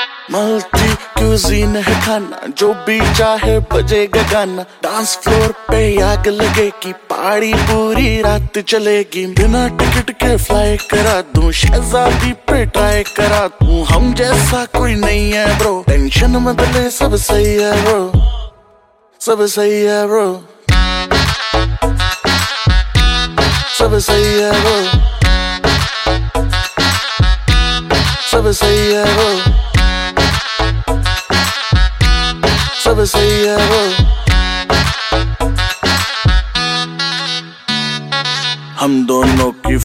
Multi cuisine है खाना, जो भी चाहे बजेगा गाना। डांस फ्लोर पे आग लगेगी, पार्टी पूरी रात चलेगी। बिना टिकट के फ्लाई करा दूं, शहजादी पे ट्राई करा दूं। हम जैसा कोई नहीं है ब्रो, टेंशन मत ले, सब सही है ब्रो, सब सही है ब्रो, सब सही है ब्रो, सब सही है ब्रो, सब सही है ब्रो। हम दोनों की